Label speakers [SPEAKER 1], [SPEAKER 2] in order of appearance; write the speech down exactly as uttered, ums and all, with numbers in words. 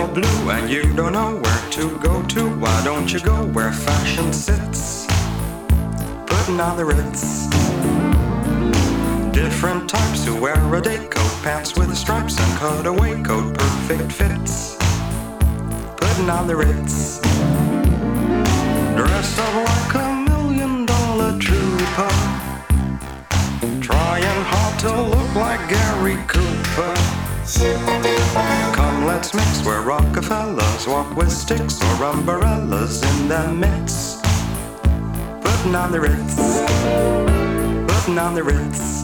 [SPEAKER 1] all blue and you don't know where to go to. Why don't you go where fashion sits, putting on the Ritz? Different types who wear a day coat, pants with stripes and cutaway coat, perfect fits, putting on the Ritz. Dressed up like a million dollar trooper, trying hard to look like Gary Cooper. Come, let's mix where Rockefellers walk with sticks or umbrellas in their midst, putting on the Ritz, putting on the Ritz.